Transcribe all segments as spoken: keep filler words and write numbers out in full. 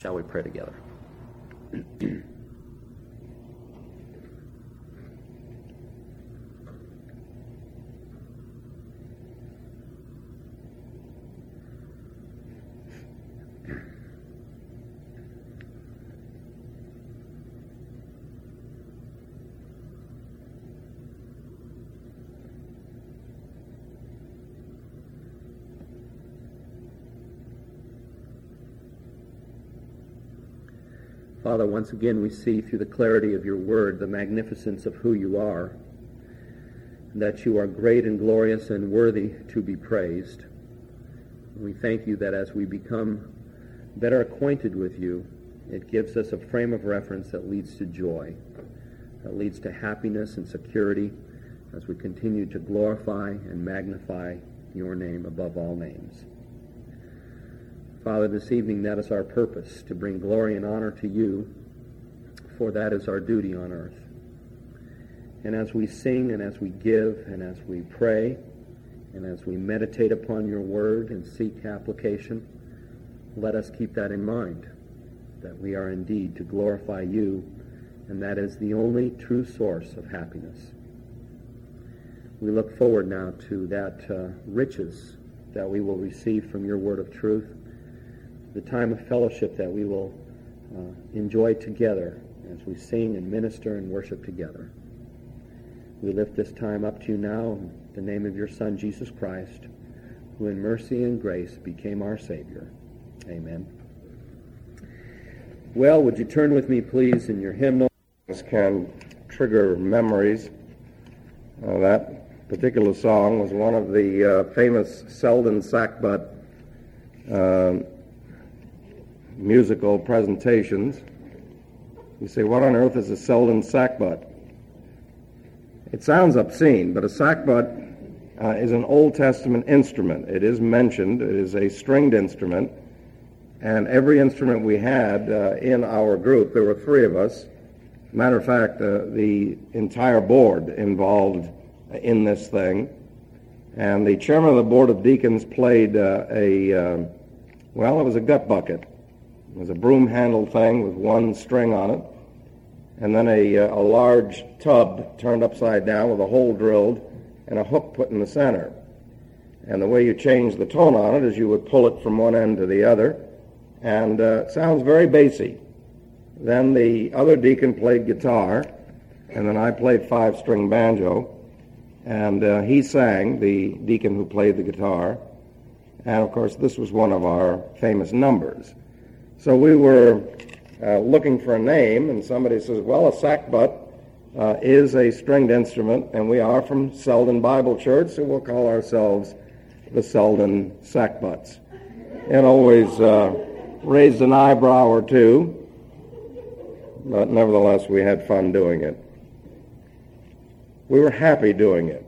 Shall we pray together? Father, once again we see through the clarity of your word the magnificence of who you are, that you are great and glorious and worthy to be praised. We thank you that as we become better acquainted with you, it gives us a frame of reference that leads to joy, that leads to happiness and security as we continue to glorify and magnify your name above all names. Father, this evening that is our purpose, to bring glory and honor to you, for that is our duty on earth. And as we sing and as we give and as we pray and as we meditate upon your word and seek application, let us keep that in mind, that we are indeed to glorify you, and that is the only true source of happiness. We look forward now to that uh, riches that we will receive from your word of truth, the time of fellowship that we will uh, enjoy together as we sing and minister and worship together. We lift this time up to you now in the name of your Son, Jesus Christ, who in mercy and grace became our Savior. Amen. Well, would you turn with me, please, in your hymnal? This can trigger memories. Uh, that particular song was one of the uh, famous Selden Sackbut uh, musical presentations. You say, what on earth is a Selden sackbut? It sounds obscene, but a sackbut uh, is an Old Testament instrument. It is mentioned. It is a stringed instrument. And every instrument we had uh, in our group, there were three of us. Matter of fact, uh, the entire board involved in this thing. And the chairman of the Board of Deacons played uh, a, uh, well, it was a gut bucket. It was a broom-handled thing with one string on it, and then a, a large tub turned upside down with a hole drilled and a hook put in the center. And the way you change the tone on it is you would pull it from one end to the other, and uh, it sounds very bassy. Then the other deacon played guitar, and then I played five-string banjo, and uh, he sang, the deacon who played the guitar, and of course this was one of our famous numbers. So we were uh, looking for a name, and somebody says, well, a sackbut uh, is a stringed instrument, and we are from Selden Bible Church, so we'll call ourselves the Selden Sackbuts. It always uh, raised an eyebrow or two, but nevertheless we had fun doing it. We were happy doing it.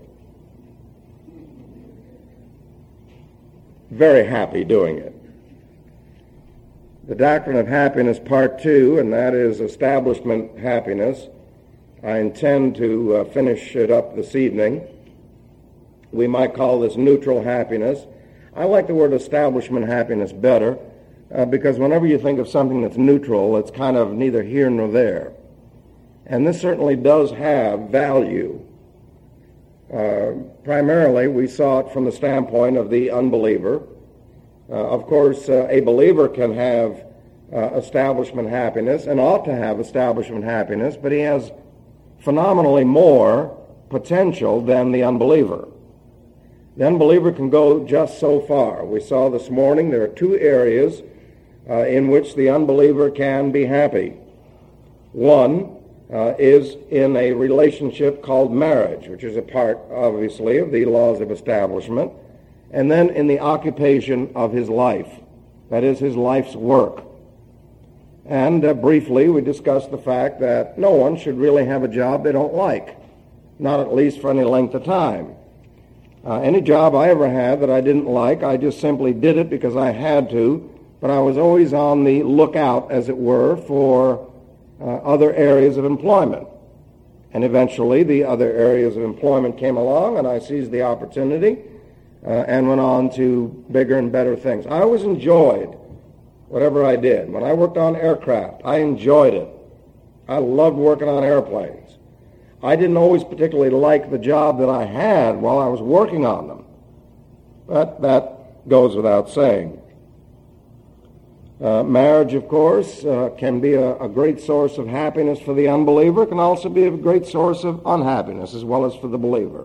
Very happy doing it. The Doctrine of Happiness, Part two, and that is establishment happiness. I intend to uh, finish it up this evening. We might call this neutral happiness. I like the word establishment happiness better uh, because whenever you think of something that's neutral, it's kind of neither here nor there. And this certainly does have value. Uh, primarily, we saw it from the standpoint of the unbeliever. Uh, of course, uh, a believer can have uh, establishment happiness and ought to have establishment happiness, but he has phenomenally more potential than the unbeliever. The unbeliever can go just so far. We saw this morning there are two areas uh, in which the unbeliever can be happy. One uh, is in a relationship called marriage, which is a part, obviously, of the laws of establishment, and then in the occupation of his life, that is, his life's work. And uh, briefly, we discussed the fact that no one should really have a job they don't like, not at least for any length of time. Uh, any job I ever had that I didn't like, I just simply did it because I had to, but I was always on the lookout, as it were, for uh, other areas of employment. And eventually, the other areas of employment came along, and I seized the opportunity Uh, and went on to bigger and better things. I always enjoyed whatever I did. When I worked on aircraft, I enjoyed it. I loved working on airplanes. I didn't always particularly like the job that I had while I was working on them. But that goes without saying. Uh, marriage, of course, uh, can be a, a great source of happiness for the unbeliever. It can also be a great source of unhappiness as well as for the believer.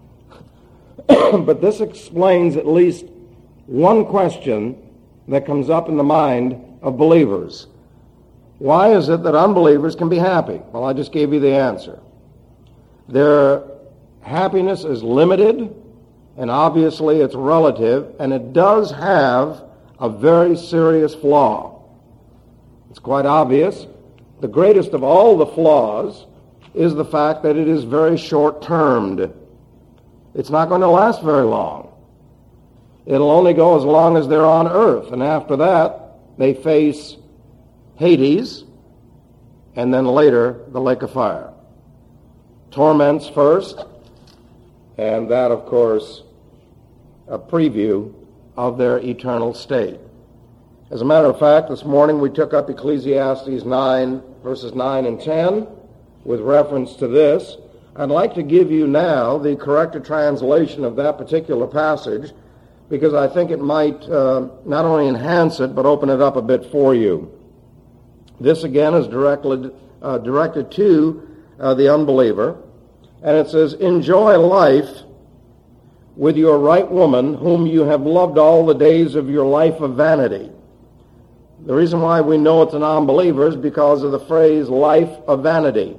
But this explains at least one question that comes up in the mind of believers. Why is it that unbelievers can be happy? Well, I just gave you the answer. Their happiness is limited, and obviously it's relative, and it does have a very serious flaw. It's quite obvious. The greatest of all the flaws is the fact that it is very short-termed. It's not going to last very long. It'll only go as long as they're on earth, and after that, they face Hades, and then later, the lake of fire. Torments first, and that, of course, a preview of their eternal state. As a matter of fact, this morning we took up Ecclesiastes nine, verses nine and ten, with reference to this. I'd like to give you now the corrected translation of that particular passage, because I think it might uh, not only enhance it, but open it up a bit for you. This, again, is directly, uh, directed to uh, the unbeliever, and it says, "Enjoy life with your right woman, whom you have loved all the days of your life of vanity." The reason why we know it's an unbeliever is because of the phrase, life of vanity.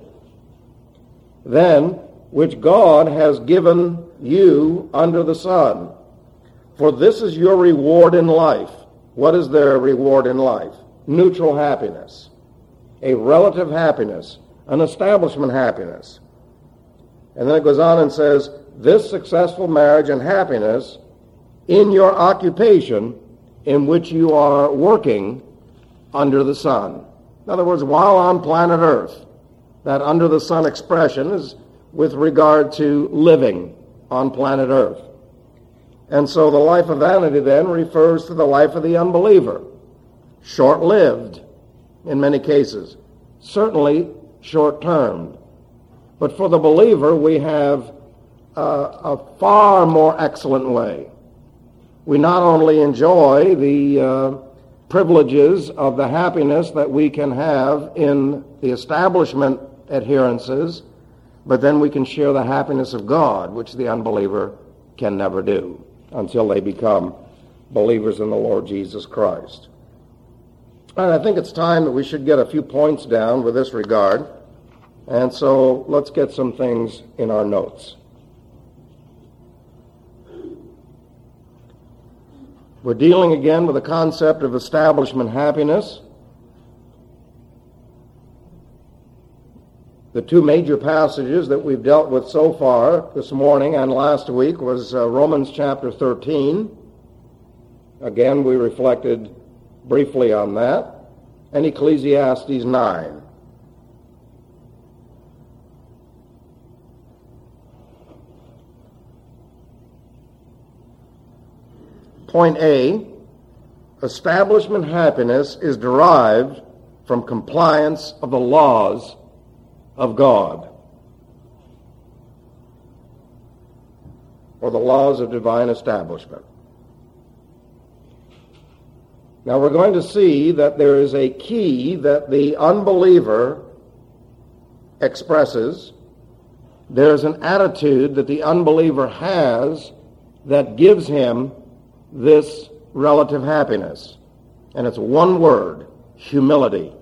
"Then, which God has given you under the sun. For this is your reward in life." What is their reward in life? Neutral happiness, a relative happiness, an establishment happiness. And then it goes on and says, "This successful marriage and happiness in your occupation in which you are working under the sun." In other words, while on planet Earth, that under the sun expression is with regard to living on planet Earth. And so the life of vanity then refers to the life of the unbeliever. Short-lived in many cases, certainly short-termed. But for the believer, we have uh, a far more excellent way. We not only enjoy the uh, privileges of the happiness that we can have in the establishment adherences, but then we can share the happiness of God, which the unbeliever can never do until they become believers in the Lord Jesus Christ. And I think it's time that we should get a few points down with this regard. And so let's get some things in our notes. We're dealing again with the concept of establishment happiness. The two major passages that we've dealt with so far this morning and last week was uh, Romans chapter thirteen. Again, we reflected briefly on that. And Ecclesiastes nine. Point A, establishment happiness is derived from compliance of the laws of God, or the laws of divine establishment. Now we're going to see that there is a key that the unbeliever expresses. There's an attitude that the unbeliever has that gives him this relative happiness. And it's one word, humility.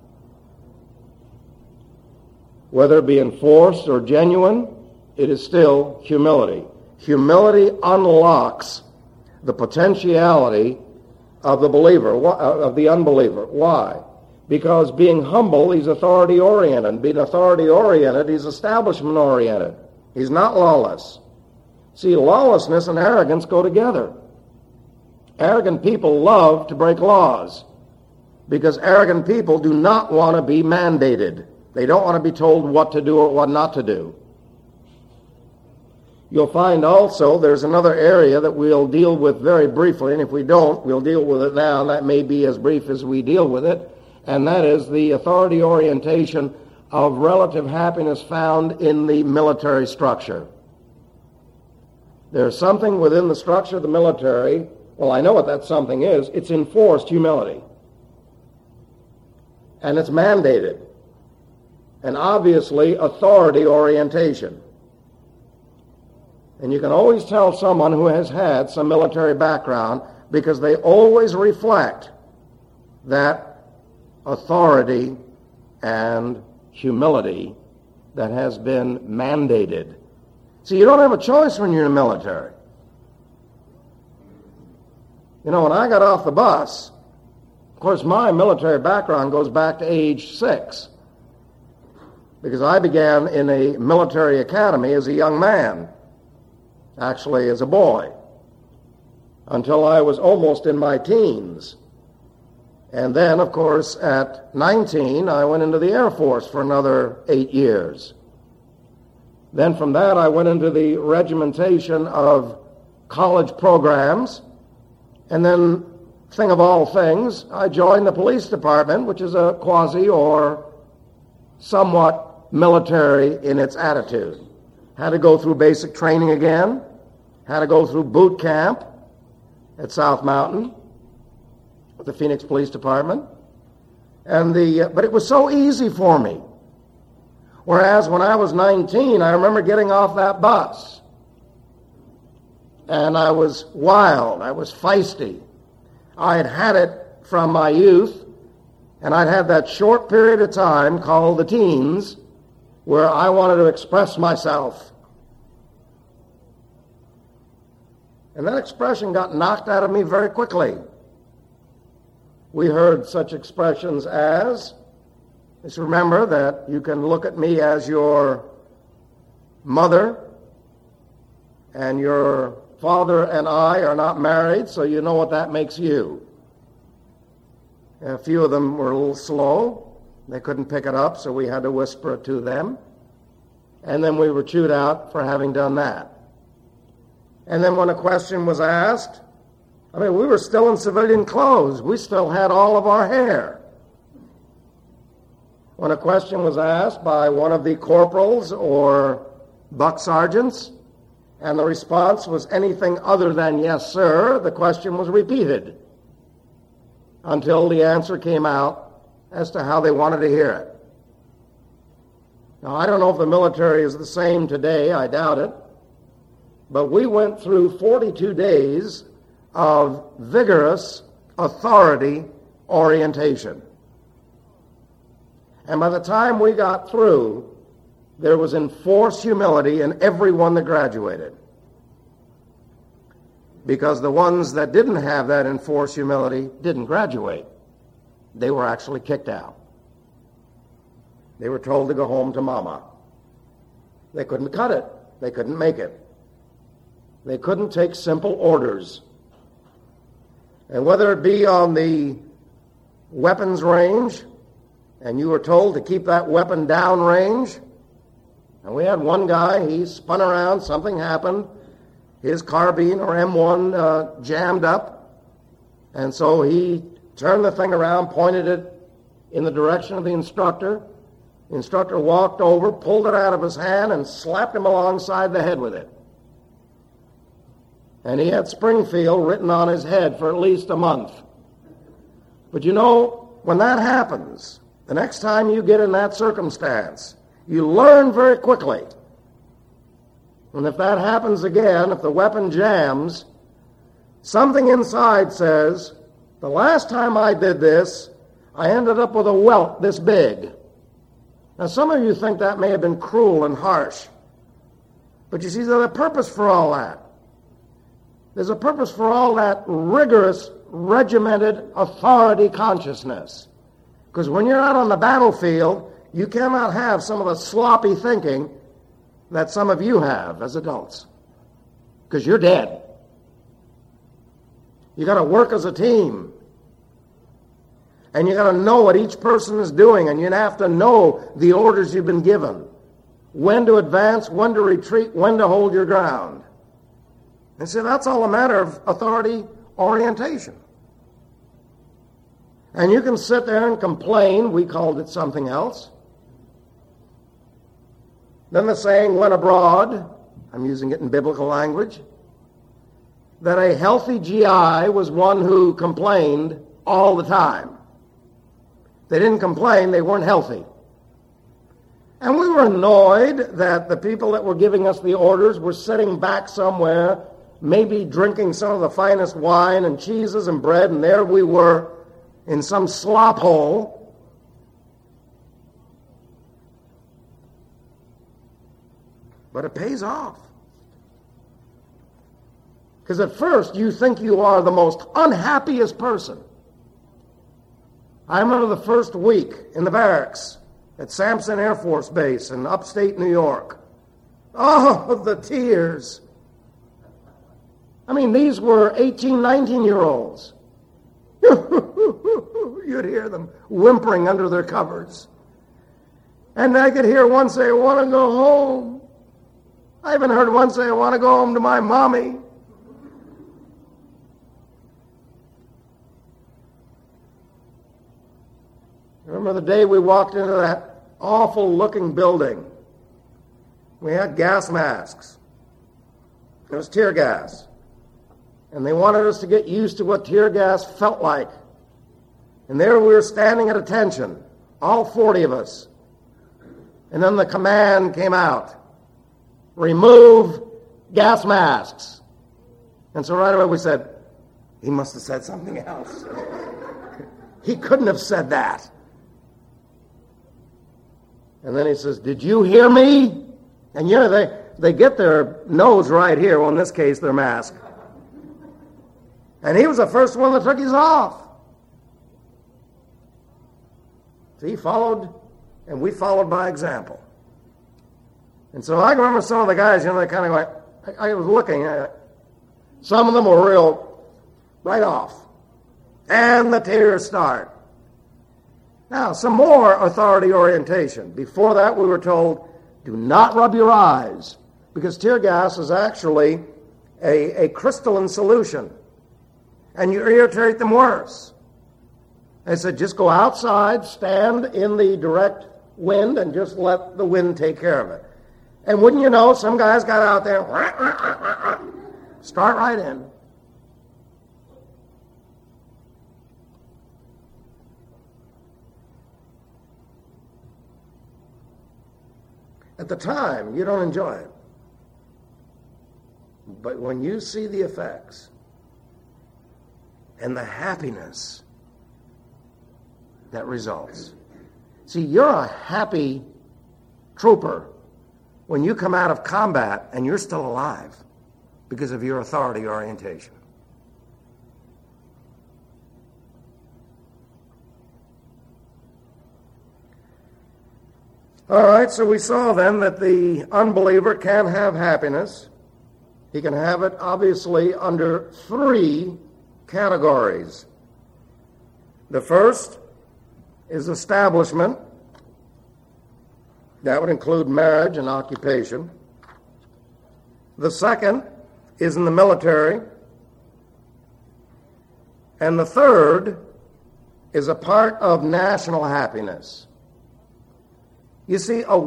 Whether it be enforced or genuine, it is still humility. Humility unlocks the potentiality of the believer, of the unbeliever. Why? Because being humble, he's authority-oriented. Being authority-oriented, he's establishment-oriented. He's not lawless. See, lawlessness and arrogance go together. Arrogant people love to break laws because arrogant people do not want to be mandated. They don't want to be told what to do or what not to do. You'll find also there's another area that we'll deal with very briefly, and if we don't, we'll deal with it now, and that may be as brief as we deal with it, and that is the authority orientation of relative happiness found in the military structure. There's something within the structure of the military, well, I know what that something is, it's enforced humility. And it's mandated. And obviously authority orientation. And you can always tell someone who has had some military background because they always reflect that authority and humility that has been mandated. See, you don't have a choice when you're in the military. You know, when I got off the bus, of course my military background goes back to age six because I began in a military academy as a young man. Actually as a boy, until I was almost in my teens. And then, of course, at nineteen, I went into the Air Force for another eight years. Then from that, I went into the regimentation of college programs. And then, thing of all things, I joined the police department, which is a quasi or somewhat military in its attitude. Had to go through basic training again. Had to go through boot camp at South Mountain with the Phoenix Police Department. And the, uh, but it was so easy for me. Whereas when I was nineteen, I remember getting off that bus. And I was wild. I was feisty. I had had it from my youth. And I'd had that short period of time called the teens where I wanted to express myself. And that expression got knocked out of me very quickly. We heard such expressions as, just remember that you can look at me as your mother, and your father and I are not married, so you know what that makes you. And a few of them were a little slow. They couldn't pick it up, so we had to whisper it to them. And then we were chewed out for having done that. And then when a question was asked, I mean, we were still in civilian clothes. We still had all of our hair. When a question was asked by one of the corporals or buck sergeants, and the response was anything other than yes, sir, the question was repeated until the answer came out as to how they wanted to hear it. Now, I don't know if the military is the same today. I doubt it. But we went through forty-two days of vigorous authority orientation. And by the time we got through, there was enforced humility in everyone that graduated. Because the ones that didn't have that enforced humility didn't graduate. They were actually kicked out. They were told to go home to mama. They couldn't cut it. They couldn't make it. They couldn't take simple orders. And whether it be on the weapons range, and you were told to keep that weapon down range, and we had one guy, he spun around, something happened, his carbine or M one uh, jammed up, and so he turned the thing around, pointed it in the direction of the instructor. The instructor walked over, pulled it out of his hand, and slapped him alongside the head with it. And he had Springfield written on his head for at least a month. But you know, when that happens, the next time you get in that circumstance, you learn very quickly. And if that happens again, if the weapon jams, something inside says, the last time I did this, I ended up with a welt this big. Now, some of you think that may have been cruel and harsh. But you see, there's a purpose for all that. There's a purpose for all that rigorous, regimented authority consciousness. Because when you're out on the battlefield, you cannot have some of the sloppy thinking that some of you have as adults. Because you're dead. You got to work as a team. And you got to know what each person is doing, and you have to know the orders you've been given. when to advance, when to retreat, when to hold your ground. And see, that's all a matter of authority orientation. And you can sit there and complain, we called it something else. Then the saying went abroad, I'm using it in biblical language, that a healthy G I was one who complained all the time. They didn't complain, they weren't healthy. And we were annoyed that the people that were giving us the orders were sitting back somewhere, maybe drinking some of the finest wine and cheeses and bread, and there we were in some slop hole. But it pays off. Because at first you think you are the most unhappiest person. I remember the first week in the barracks at Sampson Air Force Base in upstate New York. Oh, the tears. I mean, these were eighteen, nineteen-year-olds. You'd hear them whimpering under their covers. And I could hear one say, I want to go home. I even heard one say, I want to go home to my mommy. I remember the day we walked into that awful-looking building. We had gas masks. It was tear gas. And they wanted us to get used to what tear gas felt like. And there we were standing at attention, all forty of us. And then the command came out. Remove gas masks. And so right away we said, he must have said something else. He couldn't have said that. And then he says, did you hear me? And you know, they, they get their nose right here, well, in this case, their mask. And he was the first one that took his off. So he followed, and we followed by example. And so I remember some of the guys, you know, they kind of like, I, I was looking at it. Some of them were real right off. And the tears start. Now, some more authority orientation. Before that, we were told, do not rub your eyes, because tear gas is actually a, a crystalline solution, and you irritate them worse. They said, just go outside, stand in the direct wind, and just let the wind take care of it. And wouldn't you know, some guys got out there, start right in. At the time, you don't enjoy it. But when you see the effects and the happiness that results. See, you're a happy trooper when you come out of combat and you're still alive because of your authority orientation. All right, so we saw then that the unbeliever can have happiness. He can have it, obviously, under three categories. The first is establishment. That would include marriage and occupation. The second is in the military. And the third is a part of national happiness. You see, a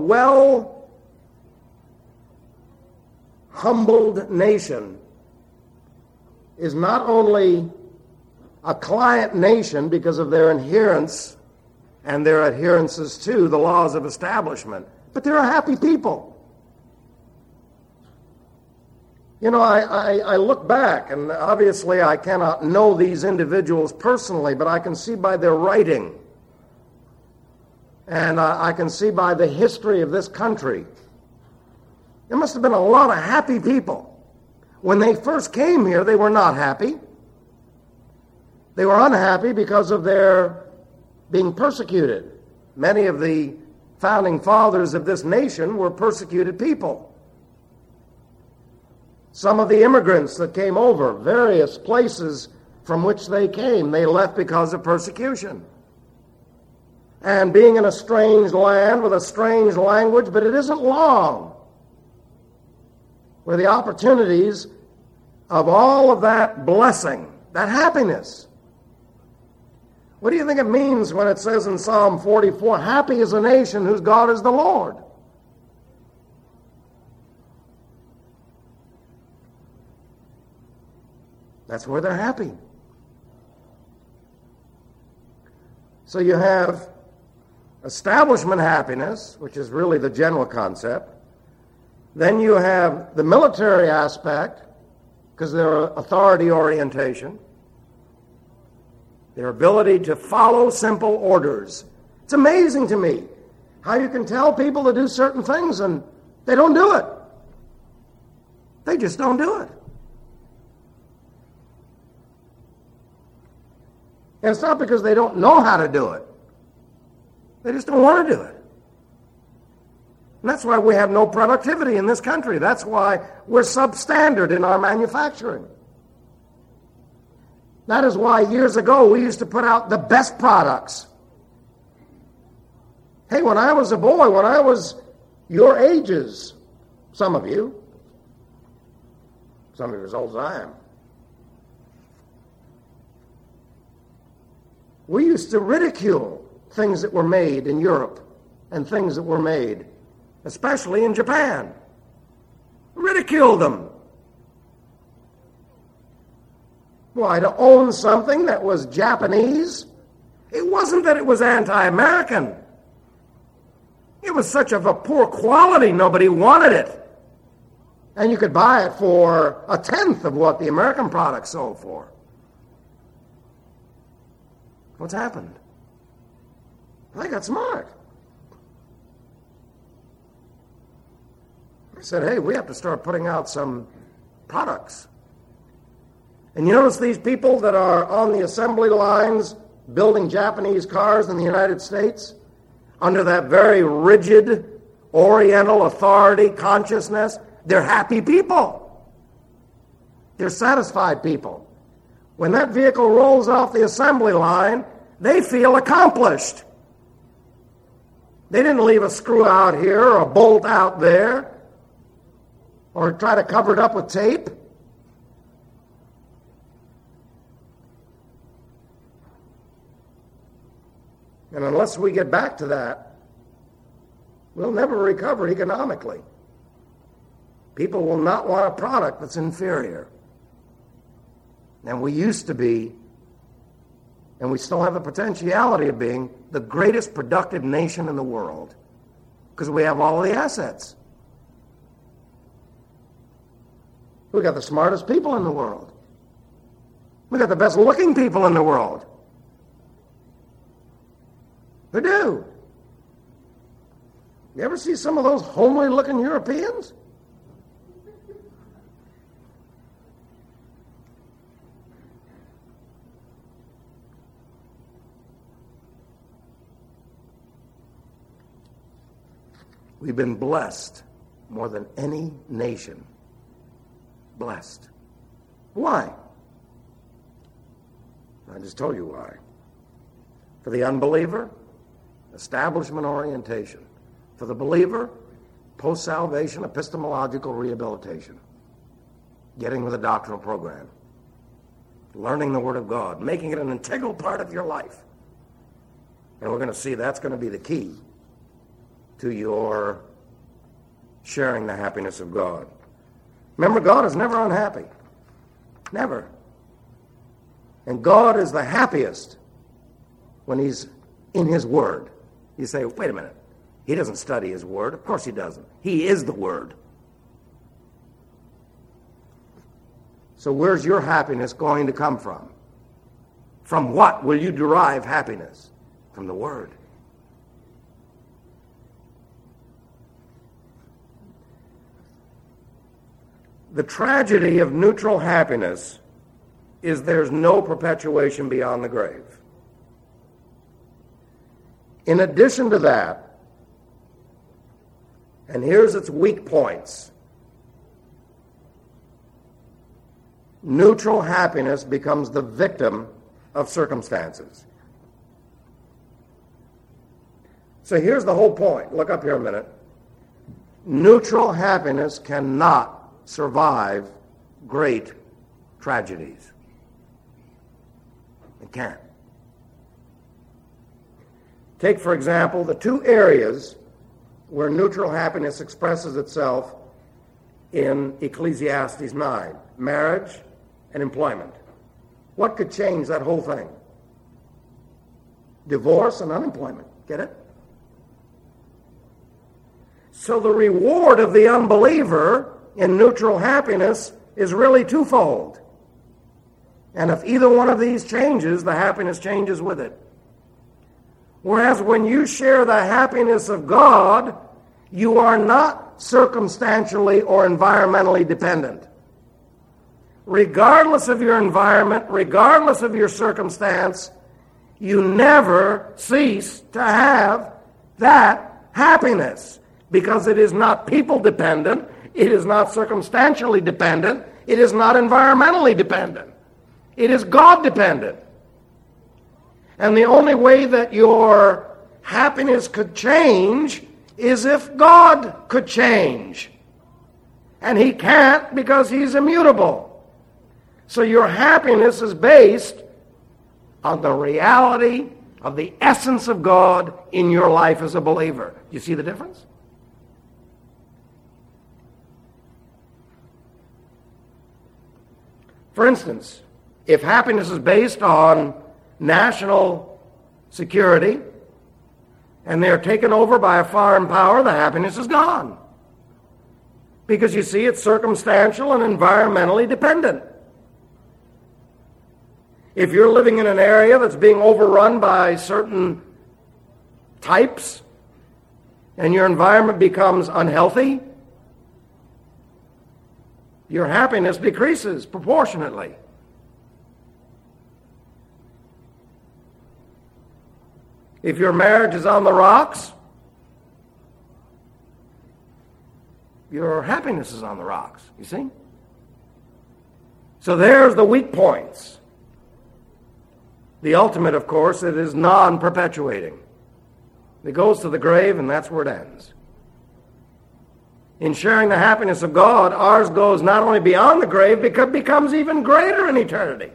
well-humbled nation is not only a client nation because of their adherence and their adherences to the laws of establishment, but they're a happy people. You know, I, I, I look back, and obviously I cannot know these individuals personally, but I can see by their writing, and uh, I can see by the history of this country, there must have been a lot of happy people. When they first came here, they were not happy. They were unhappy because of their being persecuted. Many of the founding fathers of this nation were persecuted people. Some of the immigrants that came over, various places from which they came, they left because of persecution. and being in a strange land with a strange language, but it isn't long where the opportunities of all of that blessing, that happiness. What do you think it means when it says in Psalm forty-four, happy is a nation whose God is the Lord? That's where they're happy. So you have establishment happiness, which is really the general concept. Then you have the military aspect, because their authority orientation, their ability to follow simple orders. It's amazing to me how you can tell people to do certain things and they don't do it. They just don't do it. And it's not because they don't know how to do it. They just don't want to do it. And that's why we have no productivity in this country. That's why we're substandard in our manufacturing. That is why years ago we used to put out the best products. Hey, when I was a boy, when I was your ages, some of you, some of you as old as I am, we used to ridicule things that were made in Europe and things that were made, especially in Japan. Ridicule them. Why, to own something that was Japanese? It wasn't that it was anti-American. It was such of a poor quality, nobody wanted it. And you could buy it for a tenth of what the American product sold for. What's happened? They got smart. They said, hey, we have to start putting out some products. And you notice these people that are on the assembly lines building Japanese cars in the United States under that very rigid Oriental authority consciousness, they're happy people. They're satisfied people. When that vehicle rolls off the assembly line, they feel accomplished. They didn't leave a screw out here or a bolt out there or try to cover it up with tape. And unless we get back to that, we'll never recover economically. People will not want a product that's inferior. And we used to be, and we still have the potentiality of being, the greatest productive nation in the world because we have all of the assets. We got the smartest people in the world. We got the best looking people in the world. We do. You ever see some of those homely looking Europeans? We've been blessed more than any nation. Blessed. Why? I just told you why. For the unbeliever, establishment orientation. For the believer, post-salvation epistemological rehabilitation. Getting with a doctrinal program. Learning the Word of God. Making it an integral part of your life. And we're going to see that's going to be the key to your sharing the happiness of God. Remember, God is never unhappy. Never. And God is the happiest when he's in his Word. You say, wait a minute. He doesn't study his Word. Of course he doesn't. He is the Word. So where's your happiness going to come from? From what will you derive happiness? From the Word. The tragedy of neutral happiness is there's no perpetuation beyond the grave. In addition to that, and here's its weak points, neutral happiness becomes the victim of circumstances. So here's the whole point. Look up here a minute. Neutral happiness cannot survive great tragedies. It can't. Take, for example, the two areas where neutral happiness expresses itself in Ecclesiastes nine, marriage and employment. What could change that whole thing? Divorce and unemployment. Get it? So the reward of the unbeliever in neutral happiness is really twofold. And if either one of these changes, the happiness changes with it. Whereas when you share the happiness of God, you are not circumstantially or environmentally dependent. Regardless of your environment, regardless of your circumstance, you never cease to have that happiness, because it is not people dependent, it is not circumstantially dependent, it is not environmentally dependent. It is God dependent. And the only way that your happiness could change is if God could change. And he can't, because he's immutable. So your happiness is based on the reality of the essence of God in your life as a believer. Do you see the difference? For instance, if happiness is based on national security and they're taken over by a foreign power, the happiness is gone. Because you see, it's circumstantial and environmentally dependent. If you're living in an area that's being overrun by certain types and your environment becomes unhealthy, your happiness decreases proportionately. If your marriage is on the rocks, your happiness is on the rocks, you see? So there's the weak points. The ultimate, of course, it is non-perpetuating. It goes to the grave, and that's where it ends. In sharing the happiness of God, ours goes not only beyond the grave, but becomes even greater in eternity.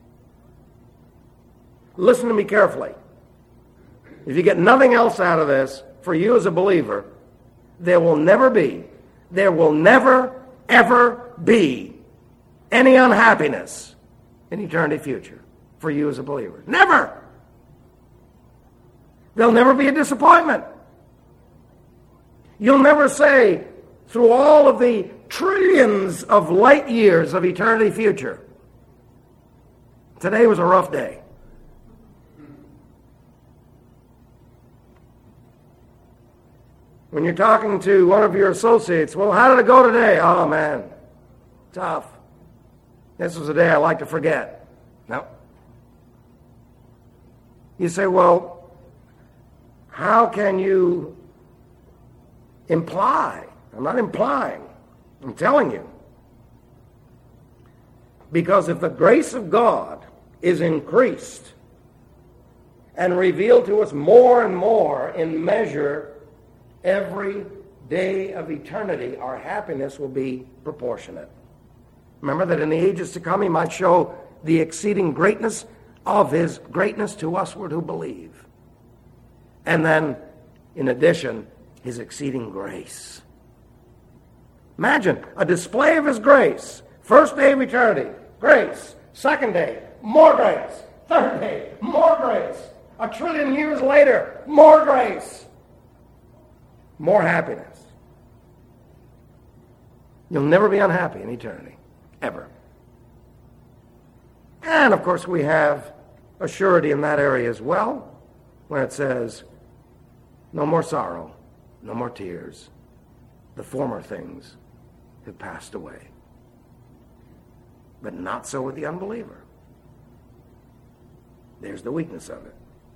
Listen to me carefully. If you get nothing else out of this, for you as a believer, there will never be, there will never, ever be any unhappiness in eternity future for you as a believer. Never! There'll never be a disappointment. You'll never say, through all of the trillions of light years of eternity future, today was a rough day. When you're talking to one of your associates, well, how did it go today? Oh, man, tough. This was a day I like to forget. No. You say, well, how can you imply? I'm not implying. I'm telling you. Because if the grace of God is increased and revealed to us more and more in measure every day of eternity, our happiness will be proportionate. Remember that in the ages to come he might show the exceeding greatness of his greatness to us who believe. And then, in addition, his exceeding grace. Imagine a display of his grace. First day of eternity, grace. Second day, more grace. Third day, more grace. A trillion years later, more grace. More happiness. You'll never be unhappy in eternity. Ever. And, of course, we have a surety in that area as well, when it says, no more sorrow, no more tears. The former things have passed away. But not so with the unbeliever. There's the weakness of it.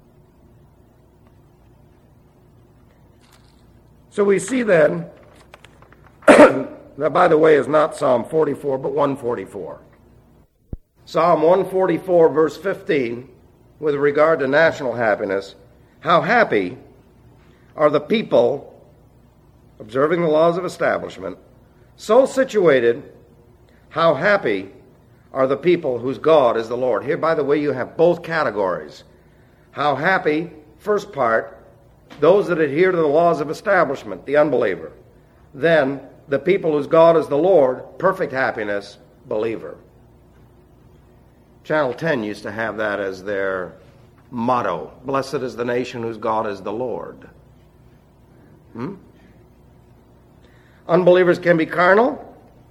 So we see then, that by the way is not Psalm forty-four, but one forty-four. Psalm one forty-four, verse fifteen, with regard to national happiness, how happy are the people, observing the laws of establishment, so situated, how happy are the people whose God is the Lord. Here, by the way, you have both categories. How happy, first part, those that adhere to the laws of establishment, the unbeliever. Then, the people whose God is the Lord, perfect happiness, believer. Channel ten used to have that as their motto. Blessed is the nation whose God is the Lord. Hmm? Unbelievers can be carnal.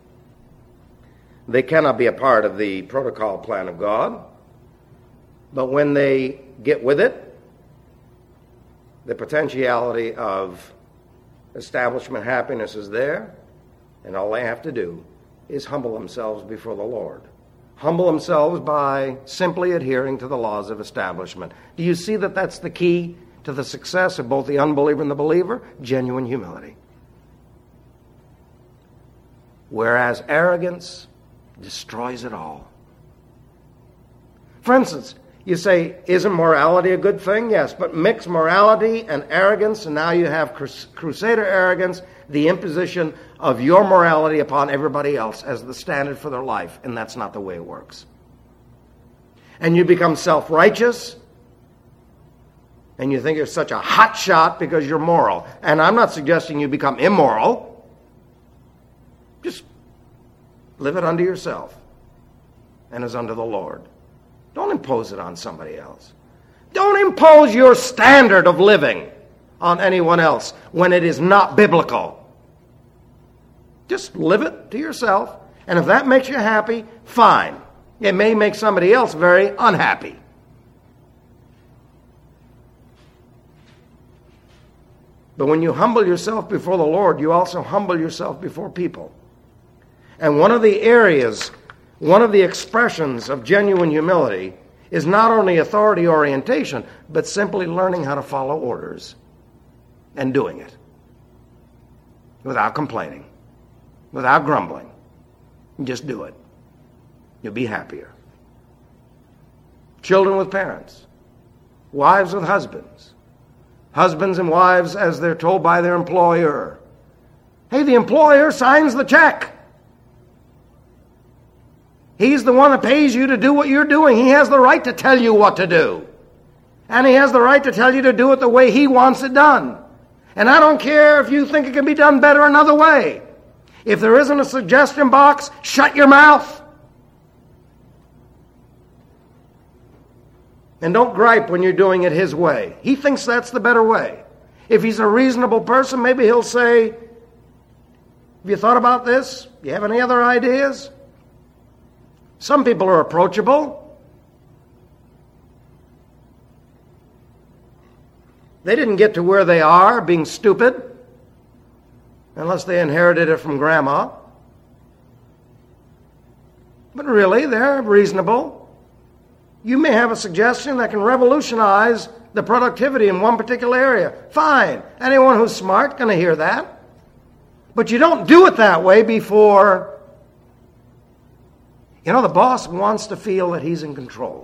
They cannot be a part of the protocol plan of God. But when they get with it, the potentiality of establishment happiness is there, and all they have to do is humble themselves before the Lord. Humble themselves by simply adhering to the laws of establishment. Do you see that that's the key to the success of both the unbeliever and the believer? Genuine humility. Whereas arrogance destroys it all. For instance, you say, isn't morality a good thing? Yes, but mix morality and arrogance, and now you have crusader arrogance, the imposition of your morality upon everybody else as the standard for their life, and that's not the way it works. And you become self-righteous, and you think you're such a hot shot because you're moral. And I'm not suggesting you become immoral. Just live it unto yourself and as unto the Lord. Don't impose it on somebody else. Don't impose your standard of living on anyone else when it is not biblical. Just live it to yourself, and if that makes you happy, fine. It may make somebody else very unhappy. But when you humble yourself before the Lord, you also humble yourself before people. And one of the areas, one of the expressions of genuine humility is not only authority orientation, but simply learning how to follow orders and doing it without complaining, without grumbling. Just do it. You'll be happier. Children with parents, wives with husbands, husbands and wives as they're told by their employer. Hey, the employer signs the check. He's the one that pays you to do what you're doing. He has the right to tell you what to do. And he has the right to tell you to do it the way he wants it done. And I don't care if you think it can be done better another way. If there isn't a suggestion box, shut your mouth. And don't gripe when you're doing it his way. He thinks that's the better way. If he's a reasonable person, maybe he'll say, have you thought about this? Do you have any other ideas? Some people are approachable. They didn't get to where they are being stupid, unless they inherited it from grandma. But really, they're reasonable. You may have a suggestion that can revolutionize the productivity in one particular area. Fine. Anyone who's smart can hear that. But you don't do it that way before... You know, the boss wants to feel that he's in control.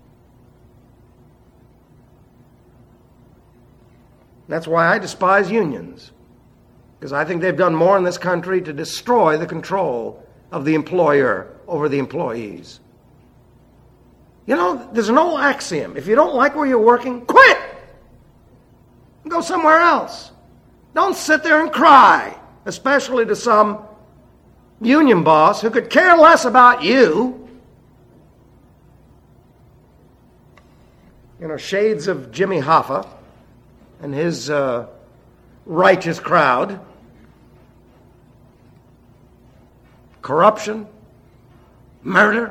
That's why I despise unions. Because I think they've done more in this country to destroy the control of the employer over the employees. You know, there's an old axiom. If you don't like where you're working, quit! Go somewhere else. Don't sit there and cry, especially to some union boss who could care less about you. You know, shades of Jimmy Hoffa and his uh, righteous crowd. Corruption, murder,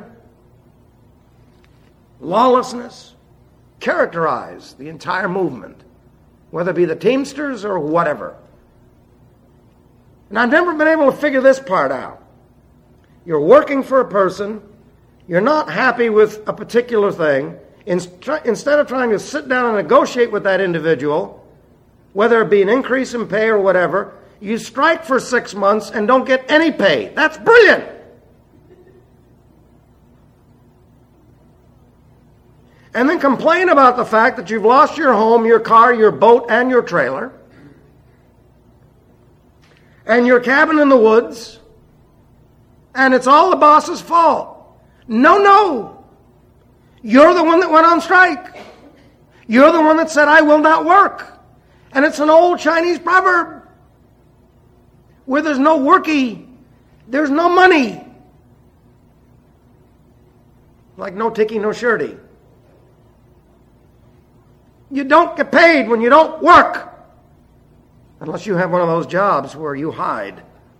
lawlessness characterize the entire movement, whether it be the Teamsters or whatever. And I've never been able to figure this part out. You're working for a person, you're not happy with a particular thing. Instead of trying to sit down and negotiate with that individual, whether it be an increase in pay or whatever, you strike for six months and don't get any pay. That's brilliant. And then complain about the fact that you've lost your home, your car, your boat, and your trailer. and your cabin in the woods, and it's all the boss's fault. No, no. You're the one that went on strike. You're the one that said, I will not work. And it's an old Chinese proverb. Where there's no worky, there's no money. Like no ticky, no shirty. You don't get paid when you don't work. Unless you have one of those jobs where you hide.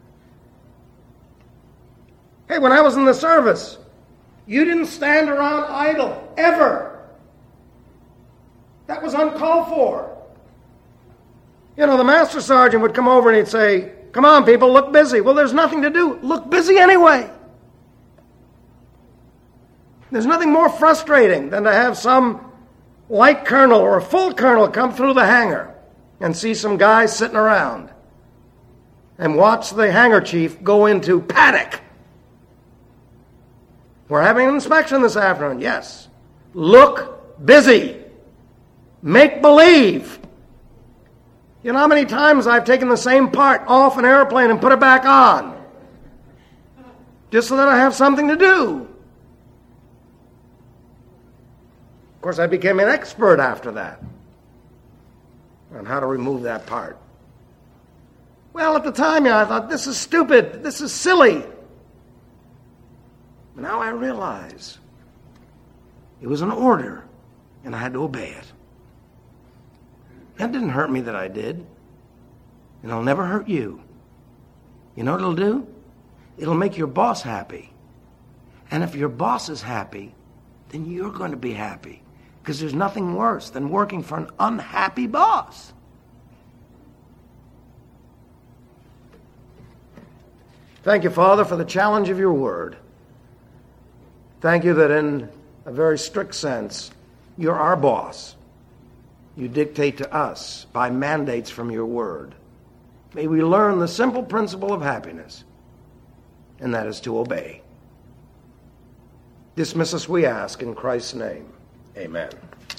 Hey, when I was in the service, you didn't stand around idle, ever. That was uncalled for. You know, the master sergeant would come over and he'd say, come on, people, look busy. Well, there's nothing to do. Look busy anyway. There's nothing more frustrating than to have some light colonel or a full colonel come through the hangar and see some guys sitting around and watch the hangar chief go into panic. We're having an inspection this afternoon. Yes. Look busy. Make believe. You know how many times I've taken the same part off an airplane and put it back on? Just so that I have something to do. Of course, I became an expert after that on how to remove that part. Well, at the time, yeah, I thought, this is stupid. This is silly. But now I realize it was an order, and I had to obey it. That didn't hurt me that I did. And it'll never hurt you. You know what it'll do? It'll make your boss happy. And if your boss is happy, then you're going to be happy. Because there's nothing worse than working for an unhappy boss. Thank you, Father, for the challenge of your word. Thank you that in a very strict sense, you're our boss. You dictate to us by mandates from your word. May we learn the simple principle of happiness, and that is to obey. Dismiss us, we ask, in Christ's name. Amen.